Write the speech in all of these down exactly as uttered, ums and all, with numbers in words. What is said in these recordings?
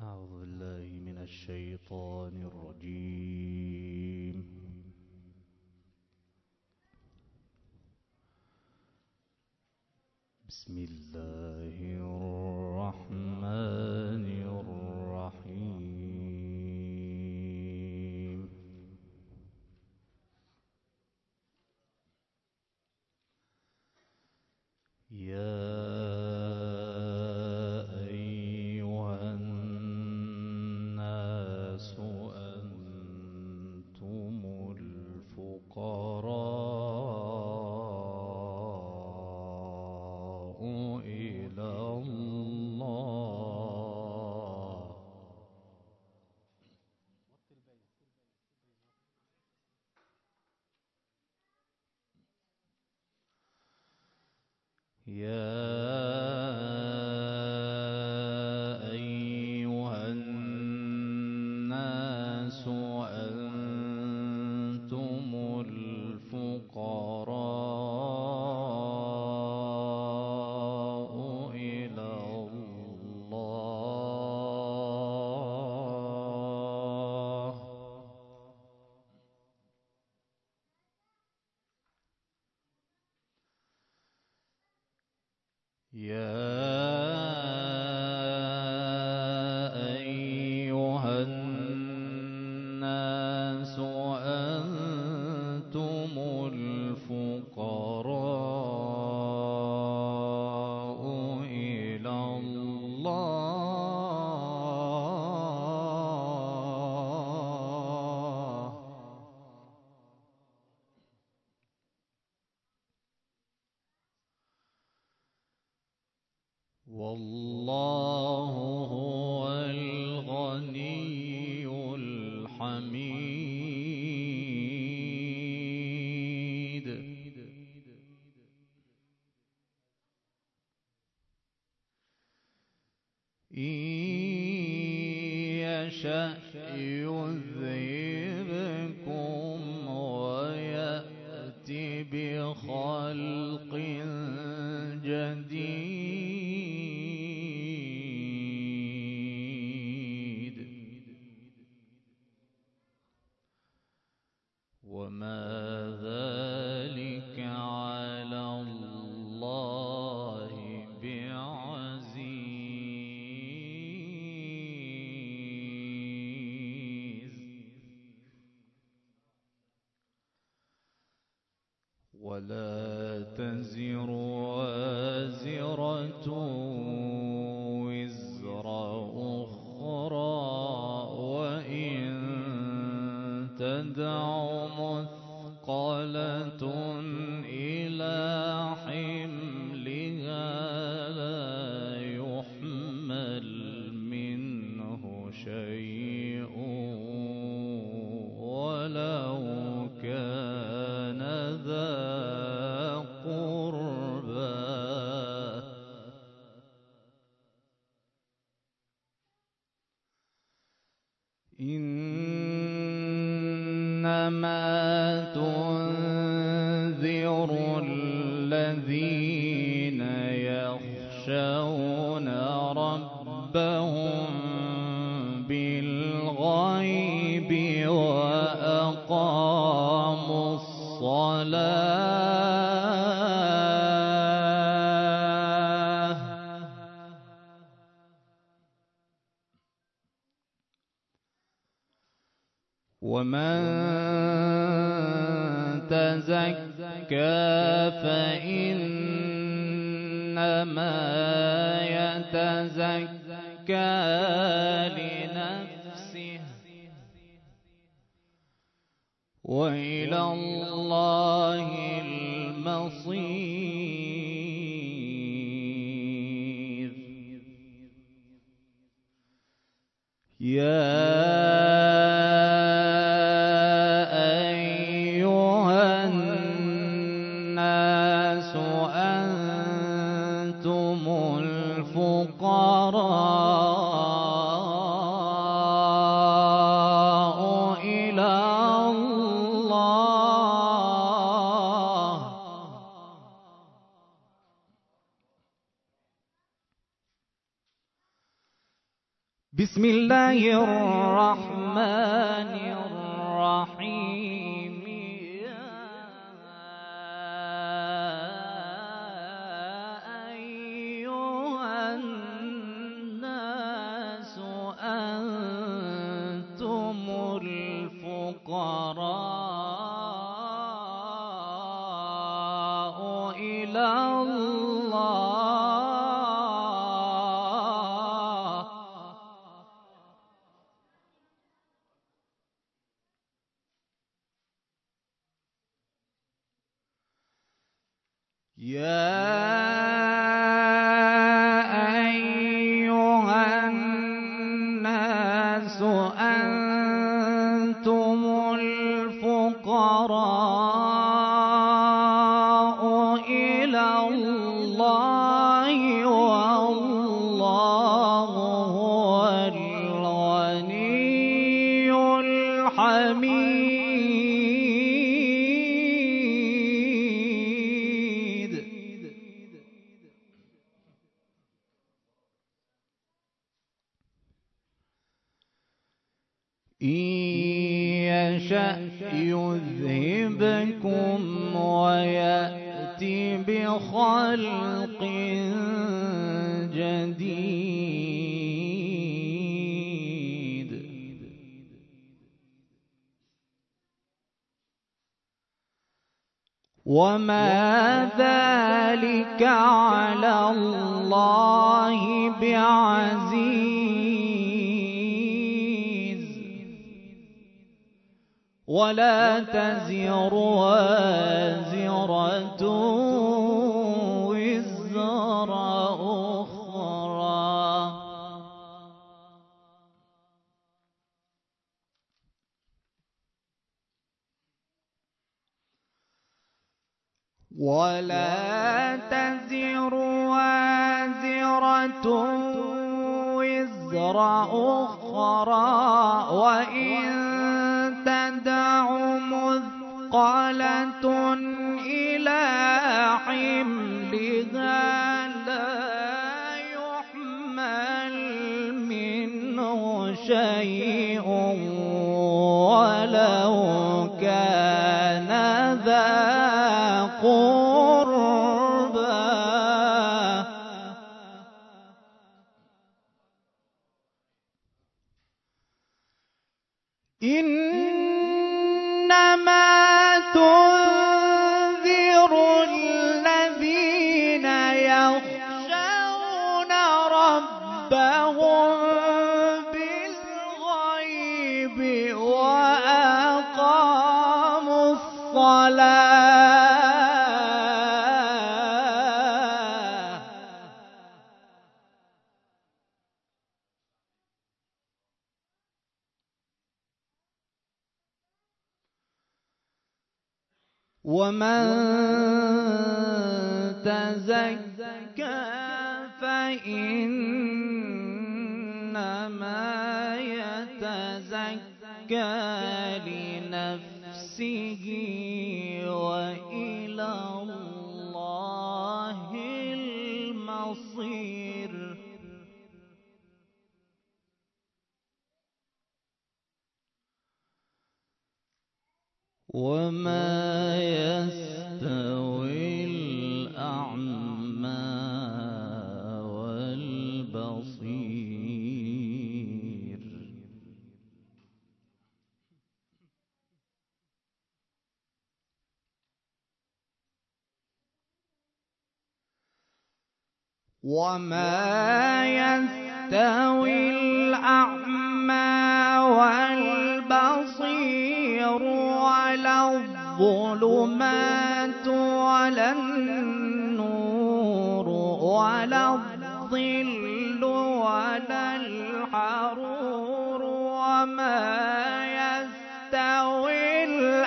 أعوذ بالله من الشيطان الرجيم. بسم الله الرحمن الرحيم. يا أيها الناس أنتم الفقراء إلى الله. يا أيها الناس أنتم الفقراء إلى الله. يا أيها الناس أنتم الفقراء إلى الله. والله هو الغني الحميد. إن يشأ يذهبكم ويأت بخلق جديد. وما ذلك على الله بعزيز. ولا تزر وازرة وزر أخرى، وإن تدع مثقلة إلى حملها لا يحمل منه شيء ولو كان ذا قربى. إنما تنذر الذين يخشون ربهم بالغيب وأقاموا الصلاة. ومن تزكى فإنما يتزكى لنفسه، وإلى الله المصير. يا أيها الناس أنتم الفقراء إلى الله. بسم الله الرحمن الرحيم. يا أيها الناس أنتم الفقراء إلى الله. يا أيها الناس أنتم الفقراء إلى الله والله هو الغني الحميد. إن يشأ يذهبكم ويأتي بخلق جديد. وما ذلك على الله بعزيز. ولا تزر وازرة وزر أخرى. ولا تزر وازرة وزر أخرى وإن تدع مثقلة إلى حملها لا يحمل منه شيء ولو كان ذا قربى. إنما تنذر الذين يخشون ربهم بالغيب وأقاموا الصلاة. ومن تزكى فإنما يتزكى لنفسه وإلى الله المصير. وما يستوي الأعمى والبصير. وما يستوي الأعمى والبصير ولا الظلمات ولا النور ولا الظل ولا الحرور. وما يستوي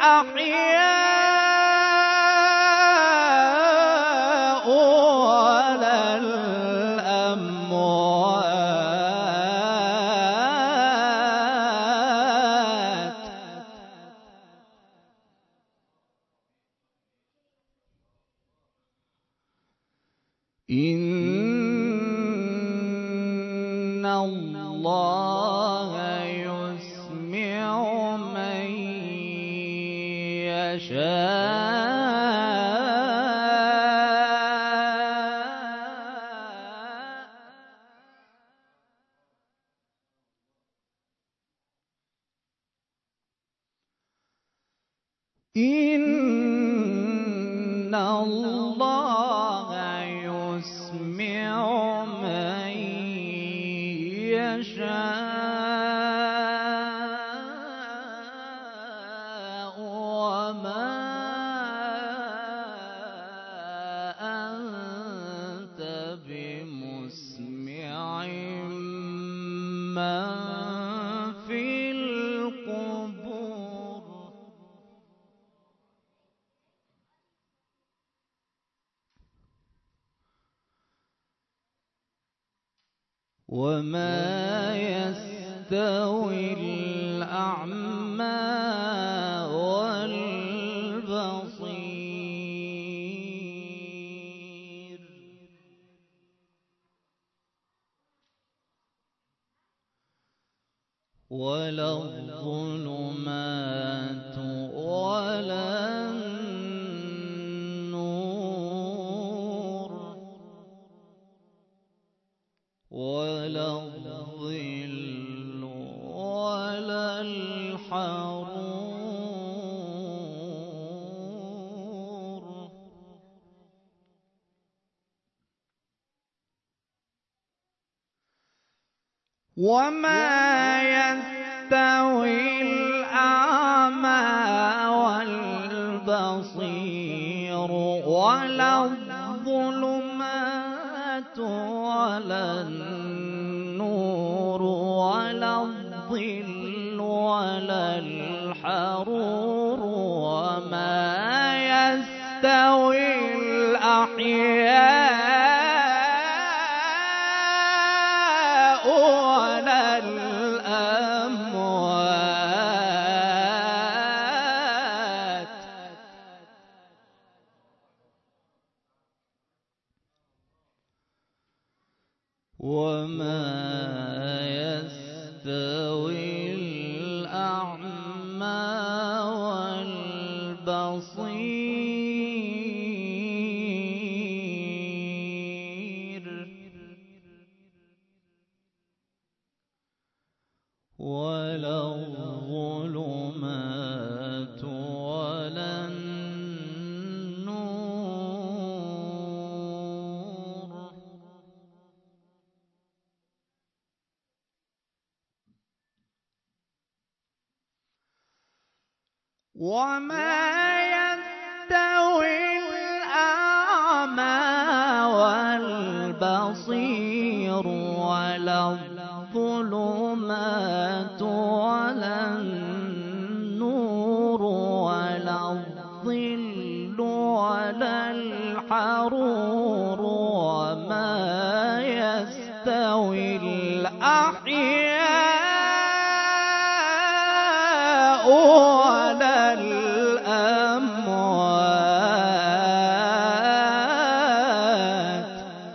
الأحياء ولا الأموات. إن الله الله يسمع من يشاء إن الله يسمع من يشاء وما أنت بمسمع من في القبور وما يستوي الأعمى والبصير ولا الظلمات ولا النور ولا الظل ولا الحرور وما يستوي الأعمى والبصير ولا الظلمات ولا النور ولا الظل ولا الحرور وما يستوي الأحياء ولا الأموات وما يستوي الأعمى والبصير ولا الظلمات ولا النور وما يستوي الأعمى والبصير ولا الظلمات ولا النور ولا الظل ولا الحرور وما يستوي الأحياء ولا الأموات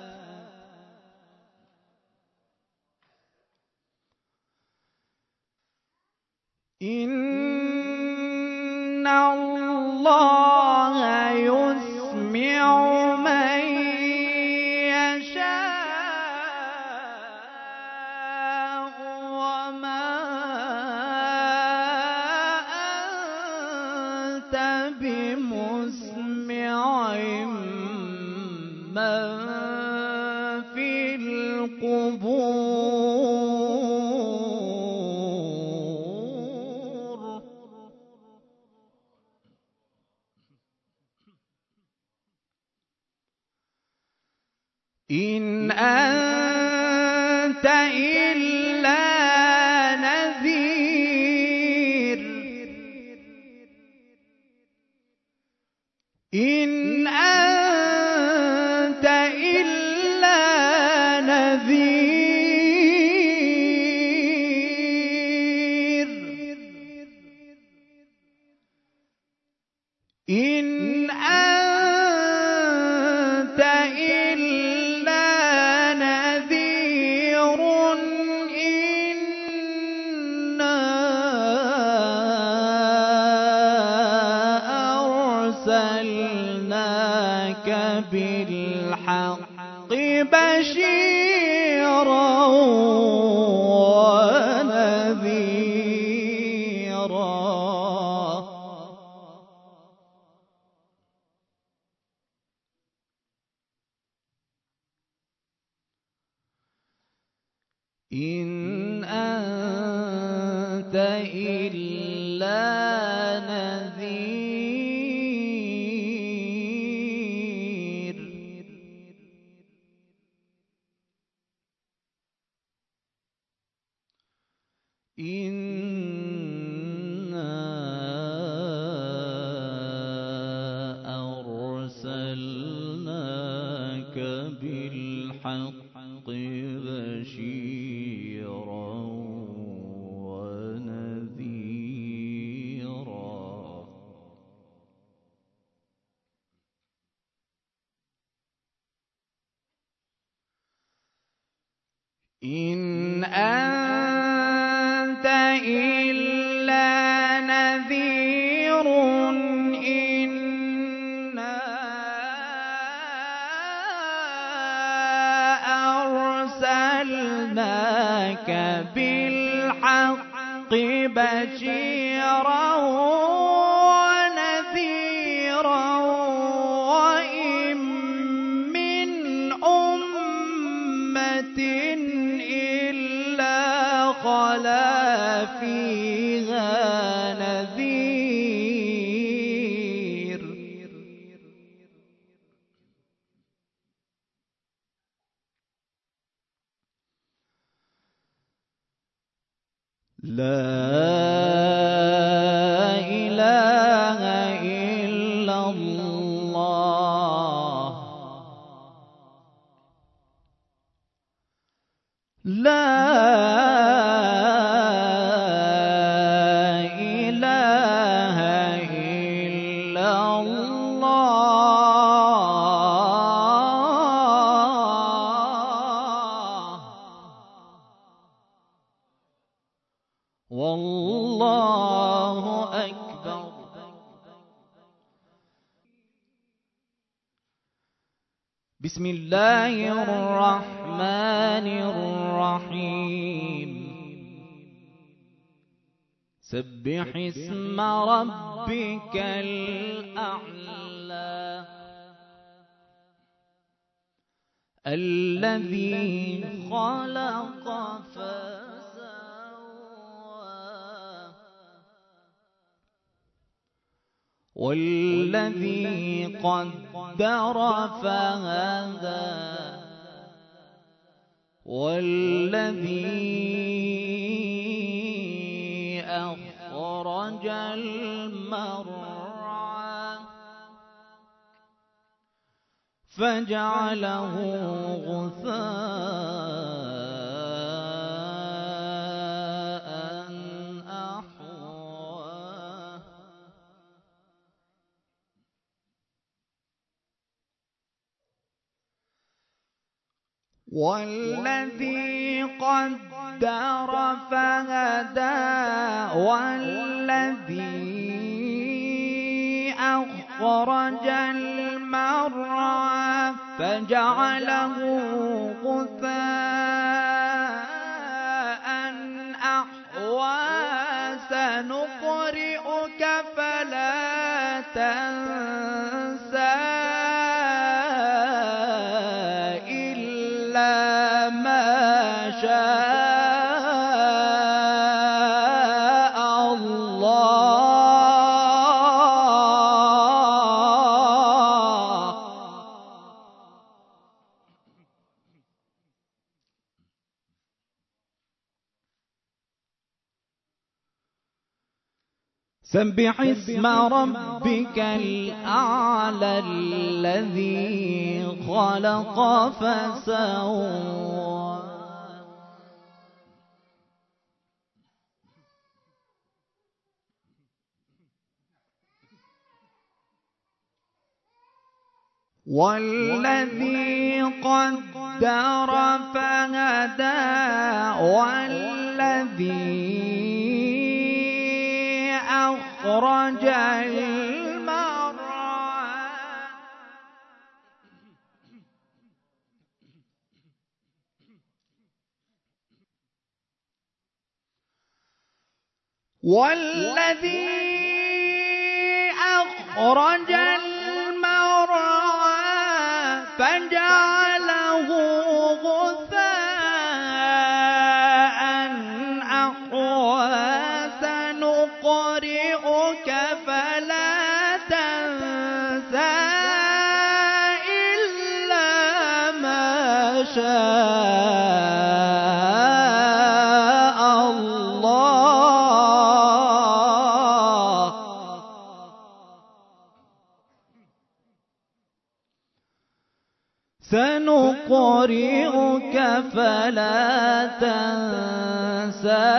إن الله يسمع من يشاء وما أنت بمسمع من في القبور إن أنت إلا نذير أرسلناك بالحق بشيرا ونذيرا. إن أنت إلا نذير. إنا أرسلناك بالحق بشيرا ونذيرا. إن أنت إلا نذير. إنا أرسلناك بالحق بشيرا ونذيرا. وإن من أمة إلا خلا فيها نذير. لا إله إلا الله. لا إله إلا الله. والله أكبر. بسم الله الرحمن الرحيم. سبح اسم ربك الأعلى الذي خلق فسوى والذي قدر فهدى والذي أخرج المرعى فجعله غثاء أحوى. والذي قدر فهدى والذي أخرج المرعى فجعله غثاء أحوى. سنقرئك فلا تنسى إلا ما شاء الله. سبح اسم ربك الأعلى الذي خلق فسوى والذي قدر فهدى والذي أخرج المرعى والذي أخرج المرعى فجعله غثاء أحوى سنقرئك فلا تنسى إلا ما شاء الله سنقرئك فلا تنسى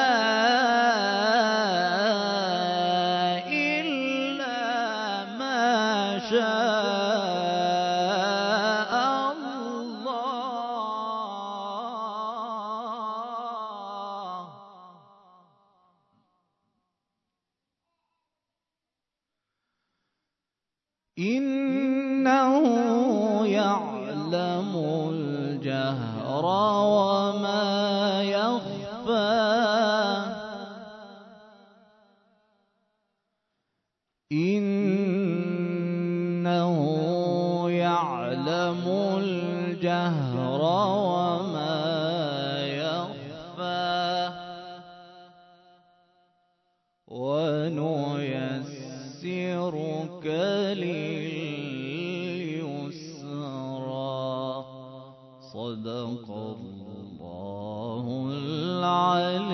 إلا ما شاء الله إنه يعلم الجهر وما يخفى إنه يعلم الجهر وما يخفى ونيسرك لليسرى صدق الله العلي